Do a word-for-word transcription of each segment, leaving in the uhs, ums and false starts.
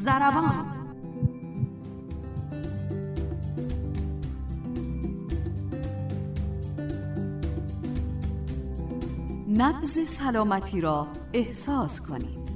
ضربان. نبض سلامتی را احساس کنید.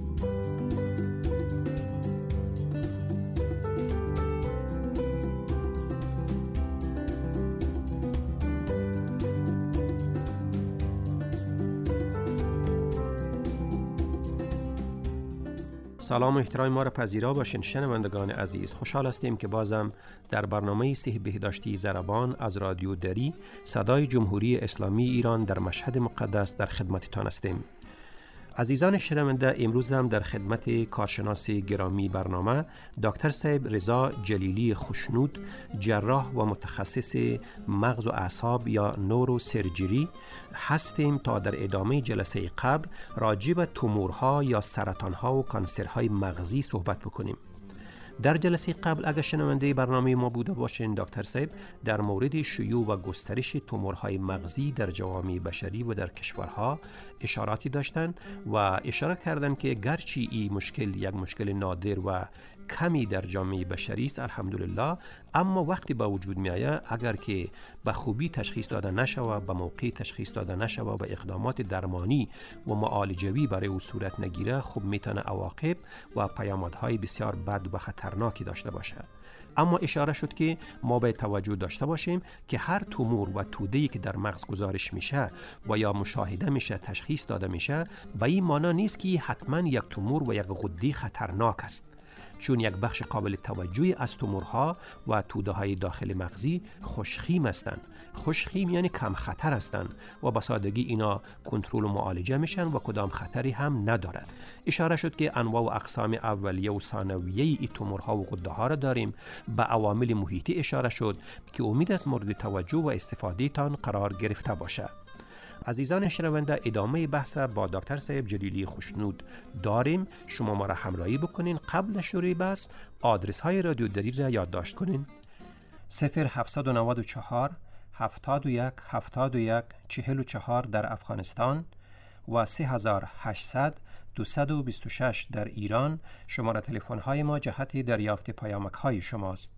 سلام و احترام ما را پذیرا باشین شنوندگان عزیز. خوشحال هستیم که بازم در برنامه صحت بهداشتی ضربان از رادیو دری صدای جمهوری اسلامی ایران در مشهد مقدس در خدمتتان هستیم. عزیزان شنونده، امروز هم در خدمت کارشناس گرامی برنامه دکتر صاحب رضا جلیلی خوشنود، جراح و متخصص مغز و اعصاب یا نورو سرجری هستیم تا در ادامه جلسه قبل راجع به تومورها یا سرطانها و کانسرهای مغزی صحبت بکنیم. در جلسه قبل اگر شنونده برنامه ما بوده باشین، دکتر صاحب در مورد شیوع و گسترش تومورهای مغزی در جوامع بشری و در کشورها اشاراتی داشتند و اشاره کردند که گرچه این مشکل یک مشکل نادر و کمی در جامعه بشری است الحمدلله، اما وقتی به وجود می آید اگر که به خوبی تشخیص داده نشود، به موقع تشخیص داده نشود و اقدامات درمانی و معالجوی برای او صورت نگیره، خوب میتونه عواقب و پیامدهای بسیار بد و خطرناکی داشته باشد. اما اشاره شد که ما باید توجه داشته باشیم که هر تومور و توده‌ای که در مغز گزارش میشه و یا مشاهده میشه، تشخیص داده میشه، به این معنی نیست که حتما یک تومور و یک غده خطرناک است، چون یک بخش قابل توجهی از تومورها و توده های داخل مغزی خوشخیم هستند. خوشخیم یعنی کم خطر هستند و به سادگی اینا کنترل و معالجه میشن و کدام خطری هم نداره. اشاره شد که انواع و اقسام اولیه و ثانویه ای تومورها و غده ها را داریم. به عوامل محیطی اشاره شد که امید از مورد توجه و استفاده تان قرار گرفته باشه. عزیزان شنونده، ادامه بحث با دکتر صاحب جلیلی خوشنود داریم. شما ما را همراهی بکنین. قبل شروع بحث آدرس های رادیو دری را یادداشت کنین: صفر هفتصد و نود و چهار هفتاد و یک هفتاد و یک چهل و چهار در افغانستان و سه هزار و هشتصد دویست و بیست و شش در ایران. شماره تلفن های ما جهت دریافت پیامک های شماست.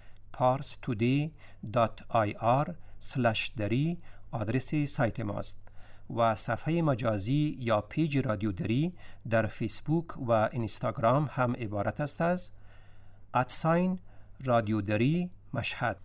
پارس تودی دات آی آر سلش دری آدرس سایت ماست و صفحه مجازی یا پیج رادیو دری در فیسبوک و اینستاگرام هم عبارت است از ادساین رادیو دری مشهد.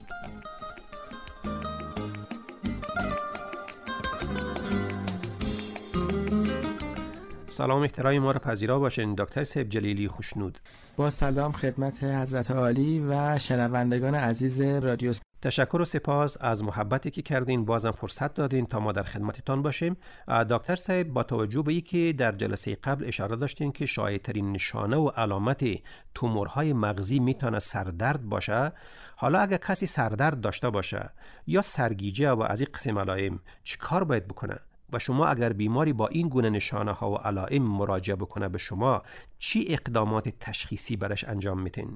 سلام احترام ما را پذیرا باشین دکتر صاحب جلیلی خوشنود. با سلام خدمت حضرت عالی و شنوندگان عزیز رادیو. تشکر و سپاس از محبتی که کردین، بازم فرصت دادین تا ما در خدمتتان باشیم. دکتر صاحب، با توجه به اینکه در جلسه قبل اشاره داشتین که شایع‌ترین نشانه و علامت تومورهای مغزی میتونه سردرد باشه، حالا اگر کسی سردرد داشته باشه یا سرگیجه و از این قسم علائم چی کار باید بکنه؟ و شما اگر بیماری با این گونه نشانه ها و علائم مراجعه بکنه به شما، چی اقدامات تشخیصی برش انجام میتین؟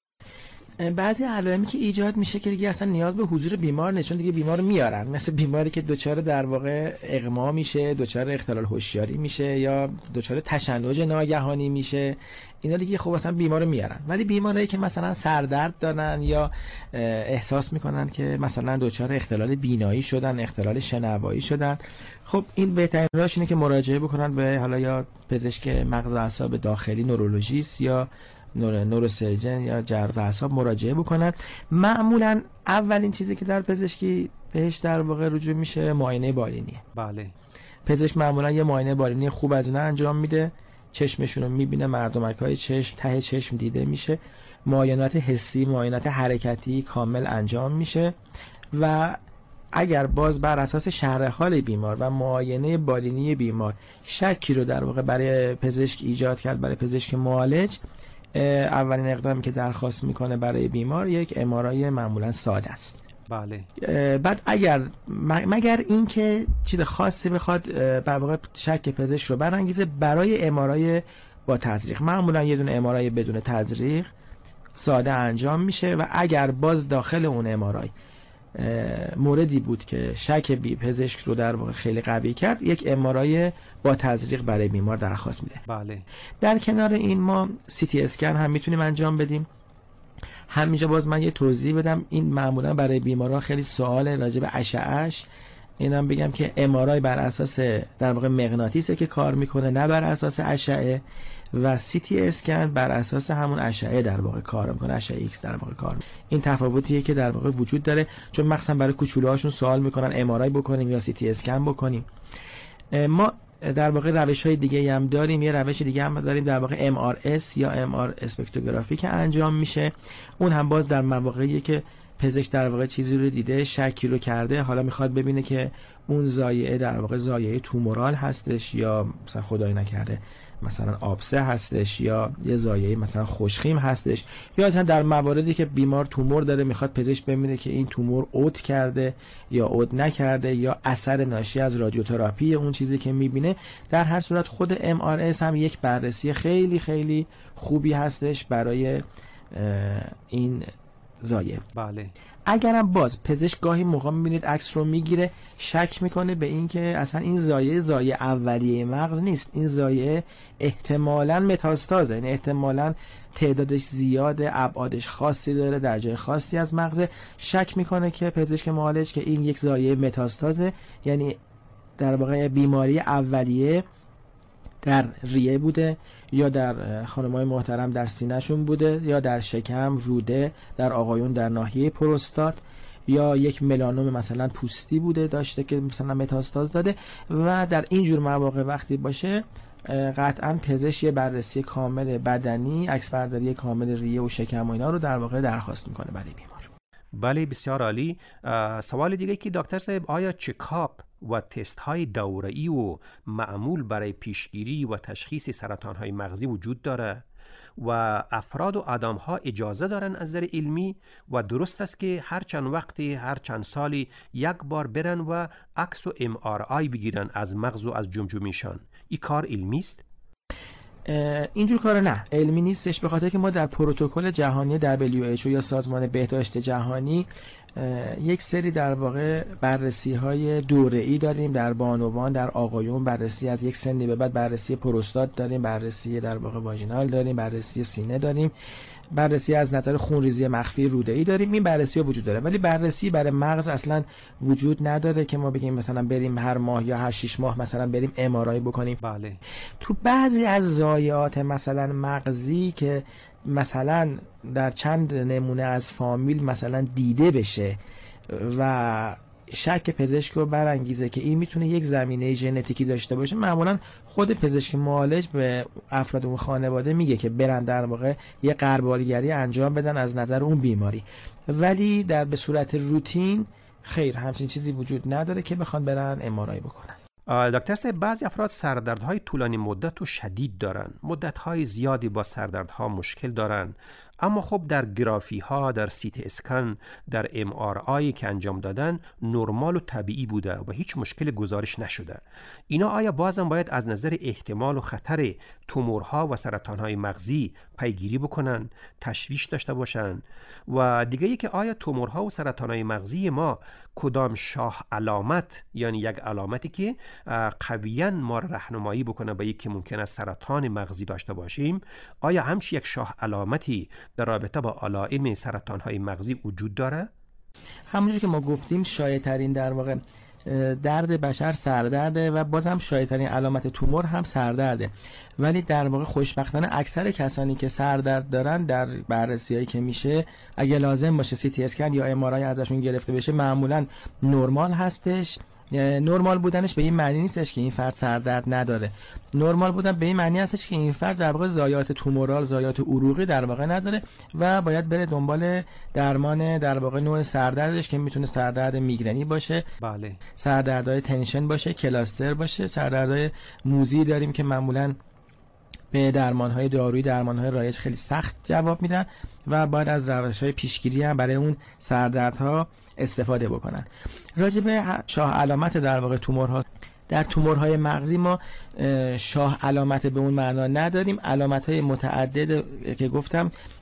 بعضی علائمی که ایجاد میشه که دیگه اصلا نیاز به حضور بیمار نیست، چون دیگه بیمار میارن، مثل بیماری که دچار در واقع اغما میشه، دچار اختلال هوشیاری میشه یا دچار تشنج ناگهانی میشه، اینا دیگه خب اصلا بیمار میارن. ولی بیماری که مثلا سردرد دارن یا احساس میکنن که مثلا دچار اختلال بینایی شدن، اختلال شنوایی شدن، خب این بهترین راهش اینه که مراجعه بکنن به حالا یا پزشک مغز و اعصاب داخلی، نورولوژیست یا نوروسرجن یا جراح اعصاب مراجعه بکنن. معمولا اولین چیزی که در پزشکی بهش در واقع رجوع میشه معاینه بالینیه. بله. پزشک معمولا یه معاینه بالینی خوب از اینا انجام میده، چشمشون رو میبینه، مردمک‌های چشم، ته چشم دیده میشه، معاینات حسی، معاینات حرکتی کامل انجام میشه و اگر باز بر اساس شرح حال بیمار و معاینه بالینی بیمار شکی رو در واقع برای پزشک ایجاد کرد، برای پزشک معالج، اولین اقدامی که درخواست میکنه برای بیمار یک ام آر آی معمولا ساده است. بله. بعد اگر مگر اینکه چیز خاصی بخواد در واقع شک پزشک رو برانگیزه، برای ام آر آی با تزریق معمولا یه دونه ام آر آی بدون تزریق ساده انجام میشه و اگر باز داخل اون ام آر آی موردی بود که شک بی پزشک رو در واقع خیلی قوی کرد، یک ام آر آی با تزریق برای بیمار درخواست میده. بله. در کنار این ما سی تی اسکن هم میتونیم انجام بدیم. همینجا باز من یه توضیح بدم، این معمولا برای بیماران خیلی سواله راجع به اشعه‌اش. اینم بگم که ام آر آی بر اساس در واقع مغناطیسه که کار میکنه، نه بر اساس اشعه، و سی تی اسکن بر اساس همون اشعه در واقع کار میکنه، اشعه ایکس در واقع کار میکنه. این تفاوتیه که در واقع وجود داره، چون مخصوصا برای کوچولوهاشون سوال میکنن ام آر آی بکنیم یا سی تی اسکن بکنیم. ما در واقع روش های دیگه هم داریم. یه روش دیگه هم داریم در واقع ام آر اس یا ام آر اسپکتروگرافی که انجام میشه. اون هم باز در مواقعی که پزشک در واقع چیزی رو دیده، شکی رو کرده، حالا میخواد ببینه که اون زایعه در واقع زایعه تومورال هستش یا مثلا خدای نکرده مثلا آبسه هستش یا یه زایعه مثلا خوشخیم هستش، یا در مواردی که بیمار تومور داره میخواد پزشک ببینه که این تومور عود کرده یا عود نکرده یا اثر ناشی از رادیوتراپی اون چیزی که میبینه. در هر صورت خود ام آر اس هم یک بررسی خیلی خیلی خوبی هستش برای این زایعه. بله. اگرم باز پزشک گاهی موقع میبینید عکس رو میگیره، شک میکنه به این که اصلا این زایعه زایعه اولیه مغز نیست، این زایعه احتمالاً متاستازه، یعنی احتمالاً تعدادش زیاده، ابعادش خاصی داره، در جای خاصی از مغز. شک میکنه که پزشک معالج که این یک زایعه متاستازه، یعنی در واقع بیماری اولیه در ریه بوده یا در خانم‌های محترم در سینه‌شون بوده یا در شکم، روده، در آقایون در ناحیه پروستات، یا یک ملانوم مثلا پوستی بوده داشته که مثلا متاستاز داده. و در این جور مواقع وقتی باشه قطعاً پزشک یه بررسی کامل بدنی، عکسبرداری کامل ریه و شکم و اینا رو در واقع درخواست میکنه برای بیمار. بله، بسیار عالی. سوال دیگه که دکتر صاحب، آیا چکاپ و تست های دوره‌ای و معمول برای پیشگیری و تشخیص سرطان های مغزی وجود داره و افراد و آدم ها اجازه دارن از نظر علمی و درست است که هر چند وقتی هر چند سالی یک بار برن و عکس و ام آر آی بگیرن از مغز و از جمجمه‌شان؟ این کار علمی است؟ اینجور کار نه، علمی نیستش، به خاطر که ما در پروتکل جهانی دبلیو اچ او یا سازمان بهداشت جهانی یک سری در واقع بررسی های دوره‌ای داریم در بانوان، در آقایون بررسی از یک سنی به بعد، بررسی پروستات داریم، بررسی در واقع واژینال داریم، بررسی سینه داریم، بررسی از نظر خونریزی مخفی روده‌ای داریم. این بررسی ها وجود داره، ولی بررسی برای مغز اصلا وجود نداره که ما بگیم مثلا بریم هر ماه یا هر شش ماه مثلا بریم ام آر آی بکنیم. بله. تو بعضی از ضایعات مثلا مغزی که مثلا در چند نمونه از فامیل مثلا دیده بشه و شک پزشک رو برانگیزه که این میتونه یک زمینه ژنتیکی داشته باشه، معمولا خود پزشک معالج به افراد اون خانواده میگه که برن در واقع یه غربالگری انجام بدن از نظر اون بیماری. ولی در به صورت روتین خیر، همچین چیزی وجود نداره که بخوان برن ام آر آی بکنن. دکتر صاحب، بعضی افراد سردردهای طولانی مدت و شدید دارن، مدت‌های زیادی با سردردها مشکل دارن، اما خب در گرافی ها، در سی تی اسکن، در ام آر آی که انجام دادن نرمال و طبیعی بوده و هیچ مشکل گزارش نشده. اینا آیا بازم باید از نظر احتمال و خطر تومورها و سرطانهای مغزی پیگیری بکنن، تشویش داشته باشن؟ و دیگه ای که آیا تومورها و سرطانهای مغزی ما کدام شاه علامت، یعنی یک علامتی که قویاً ما راهنمایی بکنه به یک که ممکن است سرطان مغزی داشته باشیم، آیا همچی یک شاه علامتی در رابطه با علائم سرطان‌های مغزی وجود داره؟ همونجور که ما گفتیم شایع‌ترین در واقع درد بشر سردرده و باز هم شایع‌ترین علامت تومور هم سردرده. ولی در واقع خوشبختانه اکثر کسانی که سردرد دارن در بررسی‌هایی که میشه اگه لازم باشه سی تی اسکن یا ام آر آی ازشون گرفته بشه معمولاً نرمال هستش. نرمال بودنش به این معنی نیستش که این فرد سردرد نداره. نرمال بودن به این معنی هستش که این فرد در واقع زایات تومورال، زایات عروقی در واقع نداره و باید بره دنبال درمان در واقع نوع سردردش که میتونه سردرد میگرنی باشه، بله، سردردهای تنشن باشه، کلاستر باشه، سردردهای موزی داریم که معمولاً به درمانهای دارویی، درمانهای رایج خیلی سخت جواب میدن و باید از روش‌های پیشگیری هم برای اون سردردها استفاده بکنن. راجع به شاه علامت در واقع تومورها، در تومورهای مغزی ما شاه علامت به اون معنا نداریم. علامت‌های متعدد که گفتم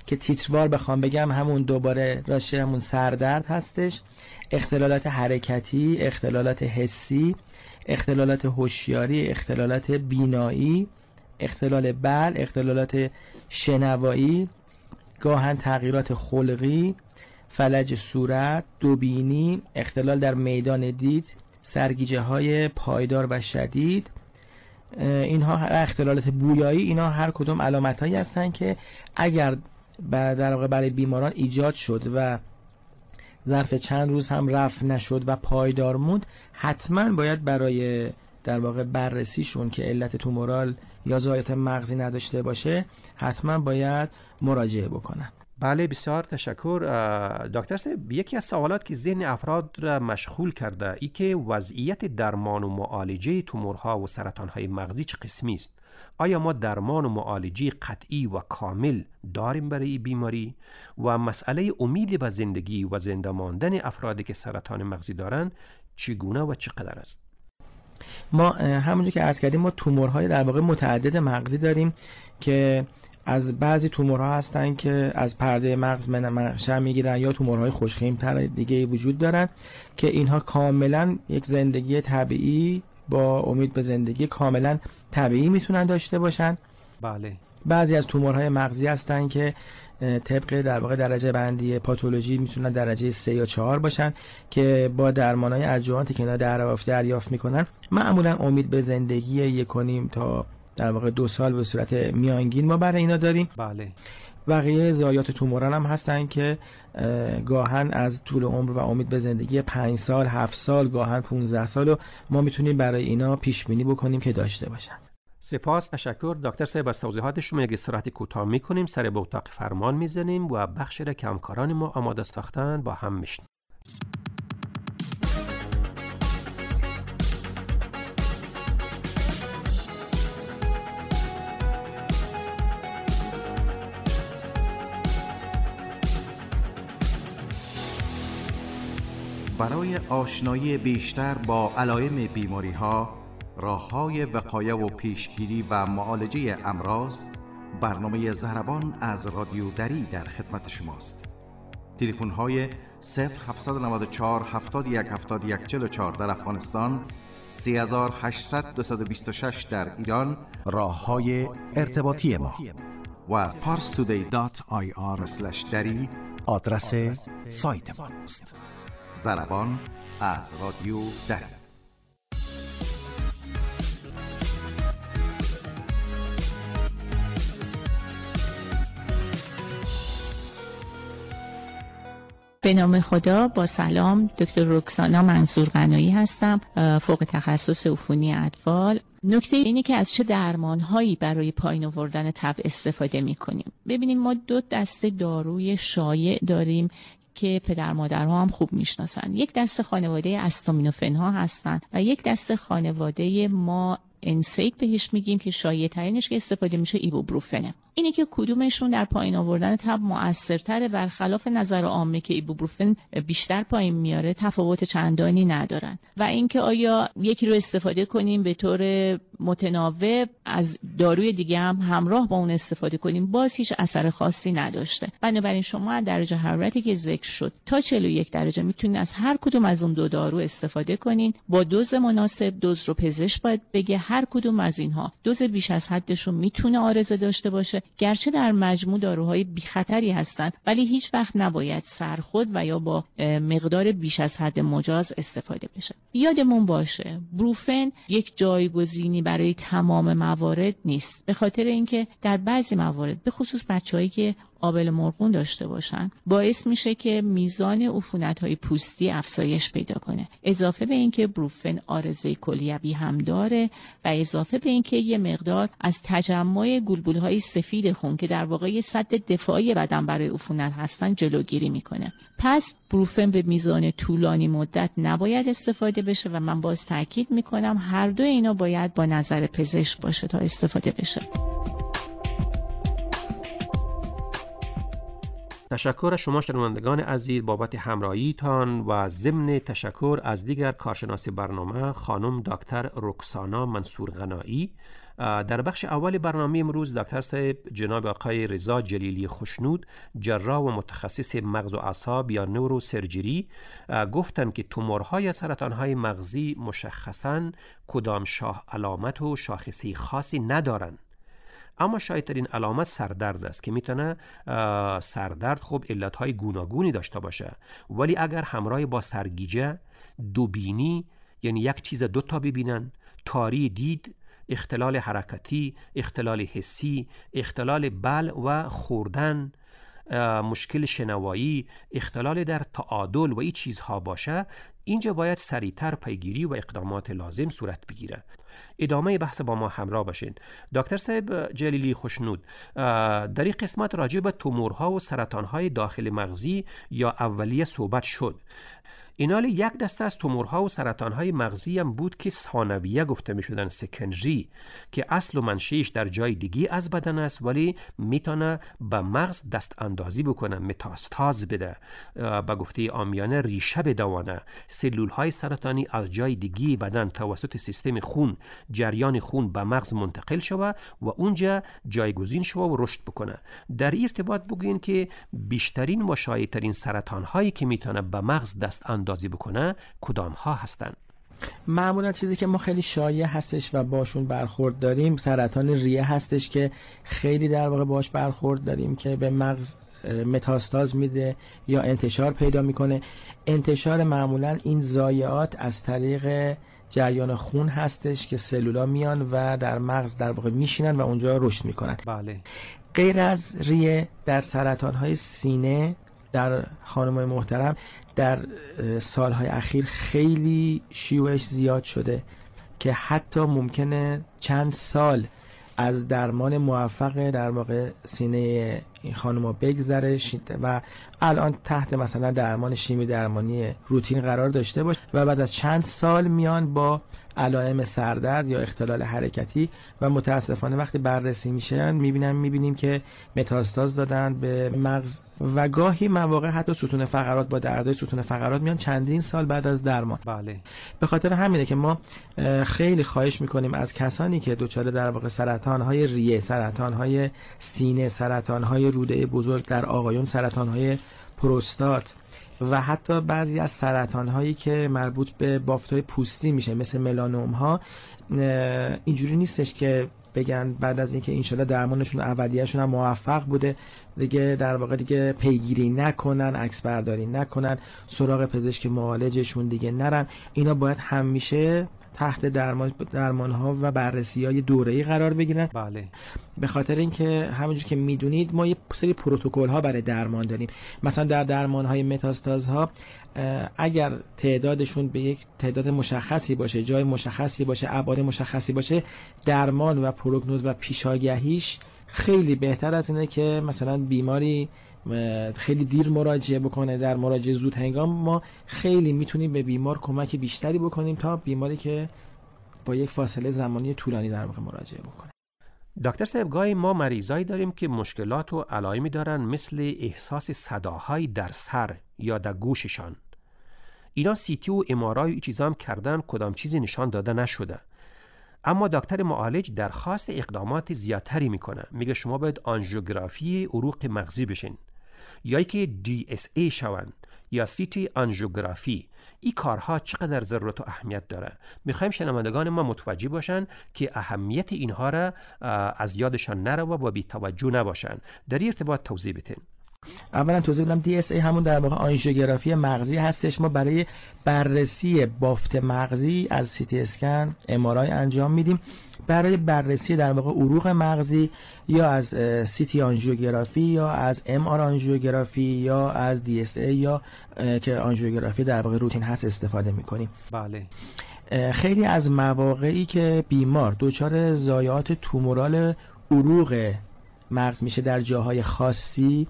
که تیتروار بخوام بگم همون دوباره راشه همون سردرد هستش، اختلالات حرکتی، اختلالات حسی، اختلالات هوشیاری، اختلالات بینایی، اختلال بلع، اختلالات شنوایی، گاهن تغییرات خلقی، فلج صورت، دوبینی، اختلال در میدان دید، سرگیجه های پایدار و شدید، اینها اختلالات بویایی، اینا هر کدوم علامت هایی هستن که اگر در واقع برای بیماران ایجاد شد و ظرف چند روز هم رفع نشد و پایدار موند، حتما باید برای در واقع بررسیشون که علت تومورال یا ضایعات مغزی نداشته باشه حتما باید مراجعه بکنن. بله بسیار تشکر دکتر صاحب. یکی از سوالات که ذهن افراد را مشغول کرده ای که وضعیت درمان و معالجه تومورها و سرطانهای مغزی چه قسمی است؟ آیا ما درمان و معالجه قطعی و کامل داریم برای بیماری؟ و مسئله امید به زندگی و زنده ماندن افرادی که سرطان مغزی دارند چگونه و چقدر است؟ ما همونجور که عرض کردیم ما تومورهای در واقع متعدد مغزی داریم که از بعضی تومورها هستن که از پرده مغز منشأ میگیرن یا تومورهای خوشخیم‌تر دیگه وجود دارن که اینها کاملا یک زندگی طبیعی با امید به زندگی کاملا طبیعی میتونن داشته باشن. بله. بعضی از تومورهای مغزی هستن که طبق در واقع درجه بندی پاتولوژی میتونن درجه سه یا چهار باشن که با درمانهای ادجوانتی که اینا دریافت دریافت میکنن معمولا امید به زندگی یک و نیم تا در واقع دو سال به صورت میانگین ما برای اینا داریم. بله. بقیه ضایعات تومورال هم هستن که گاهن از طول عمر و امید به زندگی پنج سال، هفت سال، گاهن پانزده سال رو ما میتونیم برای اینا پیش بینی بکنیم که داشته باشن. سپاس، تشکر دکتر صاحب از توضیحات شما. یک استراحت کوتاه میکنیم، سر به اتاق فرمان میزنیم و بخشی را که همکاران ما آماده ساختن با هم میشنیم. برای آشنایی بیشتر با علائم بیماری‌ها، راه‌های وقایه و پیشگیری و معالجه امراض، برنامه ضربان از رادیو دری در خدمت شماست. تلفن‌های صفر هفت نه چهار هفتاد و یک هفتاد و یک چهل و چهار در افغانستان، سه هشت صفر دو دو شش در ایران، راه‌های ارتباطی ما و parstoday دات آی آر اسلش دری آدرس سایت ماست. ضربان از رادیو دری. به نام خدا، با سلام. دکتر رکسانا منصور قنایی هستم، فوق تخصص عفونی اطفال. نکته اینه که از چه درمانهایی برای پایین آوردن تب استفاده می‌کنیم. ببینیم ما دو دسته داروی شایع داریم که پدر مادرها هم خوب میشناسن. یک دسته خانواده استامینوفن ها هستن و یک دسته خانواده ما انسیک بهش میگیم که شایع ترینش که استفاده میشه ایبوبروفنه. اینه که کدومشون در پایین آوردن تب مؤثرتره، برخلاف نظر عامه که ایبوبروفن بیشتر پایین میاره، تفاوت چندانی ندارن. و اینکه آیا یکی رو استفاده کنیم به طور متناوب از داروی دیگه هم همراه با اون استفاده کنیم، باز هیچ اثر خاصی نداشته. بنابراین شما درجه حرارتی که ذکر شد تا چهل و یک درجه میتونید از هر کدوم از اون دو دارو استفاده کنین با دوز مناسب. دوز رو پزشک باید بگه. هر کدوم از اینها دوز بیش از حدش رو میتونه عارضه داشته باشه، گرچه در مجموع داروهای بی خطری هستند، ولی هیچ وقت نباید سرخود و یا با مقدار بیش از حد مجاز استفاده بشه. یادمون باشه بروفن یک جایگزینی برای تمام موارد نیست، به خاطر اینکه در بعضی موارد به خصوص بچه‌هایی که آبله مرغون داشته باشن باعث میشه که میزان عفونت‌های پوستی افزایش پیدا کنه. اضافه به اینکه بروفن عارضه کلیوی هم داره و اضافه به اینکه یه مقدار از تجمع گلبول‌های سفید خون که در واقع سد دفاعی بدن برای عفونت هستن جلوگیری میکنه. پس بروفن به میزان طولانی مدت نباید استفاده بشه و من باز تاکید میکنم هر دو اینا باید با نظر پزشک باشه تا استفاده بشه. تشکر از شما شنوندگان عزیز بابت همراهیتان و ضمن تشکر از دیگر کارشناس برنامه خانم دکتر رکسانا منصور قنایی در بخش اول برنامه امروز دکتر صاحب جناب آقای رضا جلیلی خوشنود، جراح و متخصص مغز و اعصاب یا نورو سرجری، گفتن که تومورهای سرطانهای مغزی مشخصاً کدام شاه علامت و شاخصی خاصی ندارن. اما شایدترین علامت سردرد است که میتونه سردرد خب علتهای گوناگونی داشته باشه، ولی اگر همراه با سرگیجه، دوبینی یعنی یک چیز دوتا ببینن، تاری دید، اختلال حرکتی، اختلال حسی، اختلال بلع و خوردن، مشکل شنوایی، اختلال در تعادل و این چیزها باشه، اینجا باید سریعتر پیگیری و اقدامات لازم صورت بگیره. ادامه بحث با ما همراه باشین. دکتر صاحب جلیلی خوشنود، در این قسمت راجع به تومورها و سرطانهای داخل مغزی یا اولیه صحبت شد. اینال یک دسته از تومورها و سرطانهای مغزی هم بود که ثانویه گفته می شدن، سکندری، که اصل و منشأش در جای دیگی از بدن است ولی میتونه به مغز دست اندازی بکنه، متاستاز بده، به گفته عامیانه ریشه بدوانه. سلول های سرطانی از جای دیگی بدن توسط سیستم خون، جریان خون به مغز منتقل شوه و اونجا جایگزین شوه و رشد بکنه. در ارتباط بگوین که بیشترین و شایع‌ترین سرطان هایی که میتونه به مغز دست اندازی بکنه کدام ها هستن؟ معمولا چیزی که ما خیلی شایع هستش و باشون برخورد داریم سرطان ریه هستش که خیلی در واقع باش برخورد داریم که به مغز متاستاز میده یا انتشار پیدا میکنه. انتشار معمولا این ضایعات از طریق جریان خون هستش که سلولا میان و در مغز در واقع میشینن و اونجا رشد میکنن. بله. غیر از ریه، در سرطان‌های سینه در خانم‌های محترم در سالهای اخیر خیلی شیوعش زیاد شده که حتی ممکنه چند سال از درمان موفق در واقع سینه این خانم‌ها بگذره و الان تحت مثلا درمان شیمی درمانی روتین قرار داشته باشه و بعد از چند سال میان با علائم سردرد یا اختلال حرکتی و متاسفانه وقتی بررسی میشن میبینن میبینیم که متاستاز دادن به مغز و گاهی مواقع حتی ستون فقرات با دردهای ستون فقرات میان چندین سال بعد از درمان. بله. به خاطر همینه که ما خیلی خواهش میکنیم از کسانی که دچار در واقع سرطان‌های ریه، سرطان‌های سینه، سرطان‌های روده بزرگ در آقایون، سرطان‌های پروستات و حتی بعضی از سرطان‌هایی که مربوط به بافت‌های پوستی میشه مثل ملانوم ها، اینجوری نیستش که بگن بعد از اینکه انشالله درمانشون و اولیه‌شون هم موفق بوده دیگه در واقع دیگه پیگیری نکنن، عکس برداری نکنن، سراغ پزشک معالجشون دیگه نرن. اینا باید همیشه تحت درمان درمان‌ها و بررسی‌های دوره‌ای قرار بگیرن. بله. به خاطر اینکه همونجور که میدونید ما یه سری پروتکل‌ها برای درمان داریم. مثلا در درمان‌های متاستازها اگر تعدادشون به یک تعداد مشخصی باشه، جای مشخصی باشه، ابعاد مشخصی باشه، درمان و پروگنوز و پیشاگهیش خیلی بهتر از اینه که مثلا بیماری خیلی دیر مراجعه بکنه. در مراجعه زود هنگام ما خیلی میتونیم به بیمار کمک بیشتری بکنیم تا بیماری که با یک فاصله زمانی طولانی در واقع مراجعه بکنه. دکتر صاحب، گاهی ما مریضایی داریم که مشکلات و علائمی دارن مثل احساس صداهای در سر یا در گوششان. اینا سی تی و ام آر آی و چیزا هم کردن، کدام چیزی نشان داده نشده. اما دکتر معالج درخواست اقدامات زیادتری میکنه. میگه شما باید آنژیوگرافی عروق مغزی بشین یا که دی اس ای شون یا سی تی آنژیوگرافی. این کارها چقدر ضرورت و اهمیت داره؟ میخوایم شنوندگان ما متوجه باشن که اهمیت اینها را از یادشان نره و با بی توجه نباشن. در این ارتباط توضیح بدین. اولا توضیح بدم دی اس ای همون در واقع آنژیوگرافی مغزی هستش. ما برای بررسی بافت مغزی از سی تی اسکن، ام آر آی انجام میدیم. برای بررسی در واقع عروق مغزی یا از سی تی آنژیوگرافی یا از ام آر آنژیوگرافی یا از دی اس ای یا که آنژیوگرافی در واقع روتین هست استفاده میکنیم. بله. خیلی از مواقعی که بیمار دچار ضایعات تومورال عروق مغز میشه در جاهای خاصی،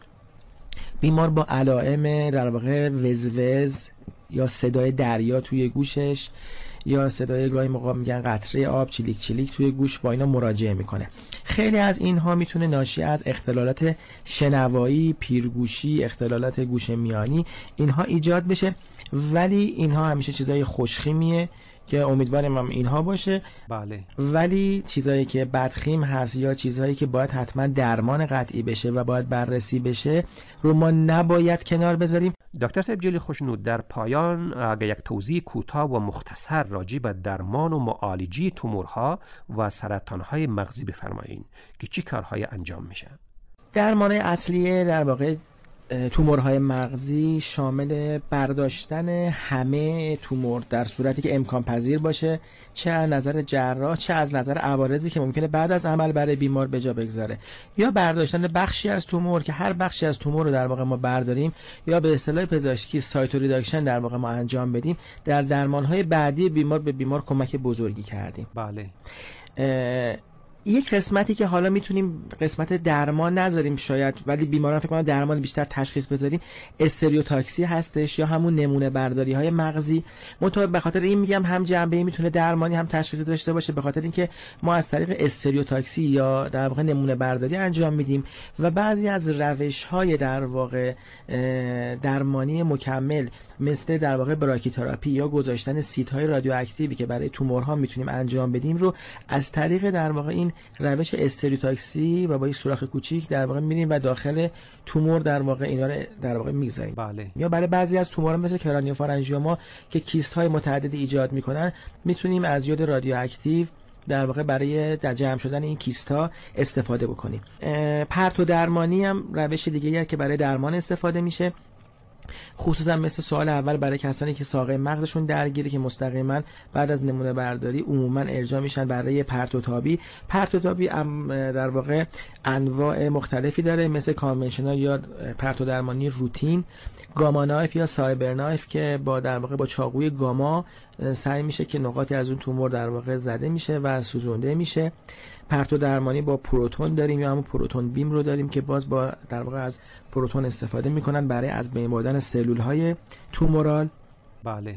بیمار با علائم در واقع وزوز یا صدای دریا توی گوشش یا صدای گاهی موقع میگن قطره آب چیلیک چیلیک توی گوش با اینا مراجعه میکنه. خیلی از اینها میتونه ناشی از اختلالات شنوایی، پیرگوشی، اختلالات گوش میانی اینها ایجاد بشه، ولی اینها همیشه چیزای خوشخیمیه که امیدوارم هم اینها باشه. بله. ولی چیزایی که بدخیم هست یا چیزهایی که باید حتما درمان قطعی بشه و باید بررسی بشه رو ما نباید کنار بذاریم. دکتر صاحب جلیلی خوشنود، در پایان اگر یک توضیح کوتاه و مختصر راجع به درمان و معالجه تومورها و سرطانهای مغزی بفرمایید که چی کارهای انجام میشه؟ درمان اصلی در واقع تومورهای مغزی شامل برداشتن همه تومور در صورتی که امکان پذیر باشه، چه از نظر جراح چه از نظر عوارضی که ممکنه بعد از عمل برای بیمار به جا بگذاره، یا برداشتن بخشی از تومور که هر بخشی از تومور رو در واقع ما برداریم یا به اصطلاح پزشکی سایتو ریداکشن در واقع ما انجام بدیم. در درمانهای بعدی بیمار به بیمار کمک بزرگی کردیم. بله. یک قسمتی که حالا میتونیم قسمت درمان نذاریم شاید، ولی بیماران فکر کنم درمان بیشتر تشخیص بذاریم، استریوتاکسی هستش یا همون نمونه برداری های مغزی. منتها به خاطر این میگم هم جنبه میتونه درمانی هم تشخیصی داشته باشه، به خاطر اینکه ما از طریق استریوتاکسی یا در واقع نمونه برداری انجام میدیم و بعضی از روش های در واقع درمانی مکمل مثل در واقع براکیتراپی یا گذاشتن سیت های رادیواکتیوی که برای تومورها میتونیم انجام بدیم رو از طریق در واقع این روش استریوتاکسی و با این سوراخ کوچیک در واقع میریم و داخل تومور در واقع اینا رو در واقع میگذاریم. بله. یا برای بعضی از تومورها مثل کرانیوفارنژیوما که کیست های متعددی ایجاد میکنن میتونیم از یود رادیواکتیو در واقع برای در جمع شدن این کیست ها استفاده بکنیم. پرتو درمانی هم روش دیگه‌ایه که برای درمان استفاده میشه، خصوصا مثل سوال اول برای کسانی که ساقه مغزشون درگیره که مستقیما بعد از نمونه برداری عموما ارجاع میشن برای پرتوتابی. پرتوتابی در واقع انواع مختلفی داره مثل کانونشنال یا پرتو درمانی روتین، گاما نایف یا سایبر نایف که با در واقع با چاقوی گاما سعی میشه که نقاطی از اون تومور در واقع زده میشه و سوزونده میشه. پرتو درمانی با پروتون داریم یا همون پروتون بیم رو داریم که باز با در واقع از پروتون استفاده میکنن برای از بین بردن سلول های تومورال. بله.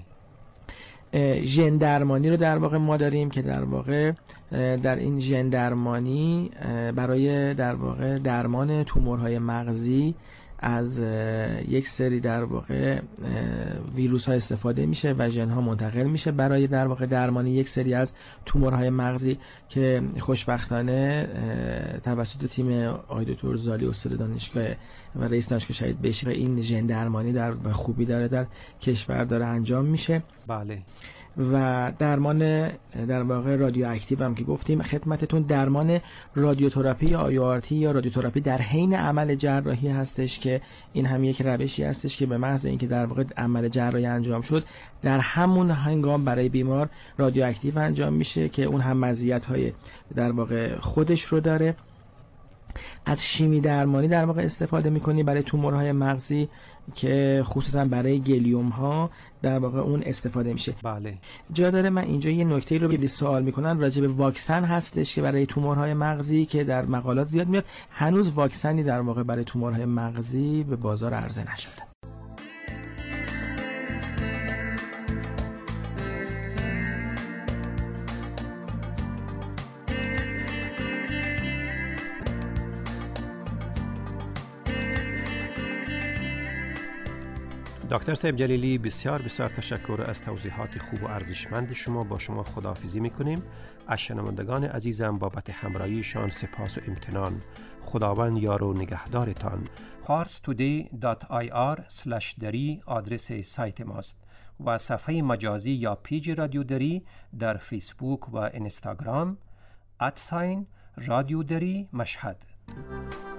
ژن درمانی رو در واقع ما داریم که در واقع در این ژن درمانی برای در واقع درمان تومورهای مغزی از یک سری در واقع ویروس ها استفاده میشه و ژن ها منتقل میشه برای در واقع درمانی یک سری از تومورهای مغزی که خوشبختانه توسط تیم آقای دکتر زالی استاد دانشگاه و رئیس دانشگاه شهید بهشتی این ژن درمانی در خوبی داره در کشور داره انجام میشه. بله. و درمان در واقع رادیواکتیو هم که گفتیم خدمتتون، درمان رادیوتراپی یا آی آر تی یا رادیوتراپی در حین عمل جراحی هستش که این هم یک روشی هستش که به محض اینکه در واقع عمل جراحی انجام شد در همون هنگام برای بیمار رادیواکتیو انجام میشه که اون هم مزیت‌های در واقع خودش رو داره. از شیمی درمانی در واقع استفاده میکنی برای تومورهای مغزی که خصوصا برای گلیوم ها در واقع اون استفاده میشه. بله. جا داره من اینجا یه نکته رو که سوال میکنن راجع به واکسن هستش که برای تومورهای مغزی که در مقالات زیاد میاد، هنوز واکسنی در واقع برای تومورهای مغزی به بازار عرضه نشده. دکتر صاحب جلیلی بسیار بسیار تشکر از توضیحات خوب و ارزشمند شما. با شما خداحافظی میکنیم. از شنوندگان عزیزم بابت همراهیشان سپاس و امتنان. خداوند یار و نگهدارتان. فارس تودی دات آی آر اسلش دری آدرس سایت ماست و صفحه مجازی یا پیج رادیو دری در فیسبوک و اینستاگرام ات ساین رادیو دری مشهد.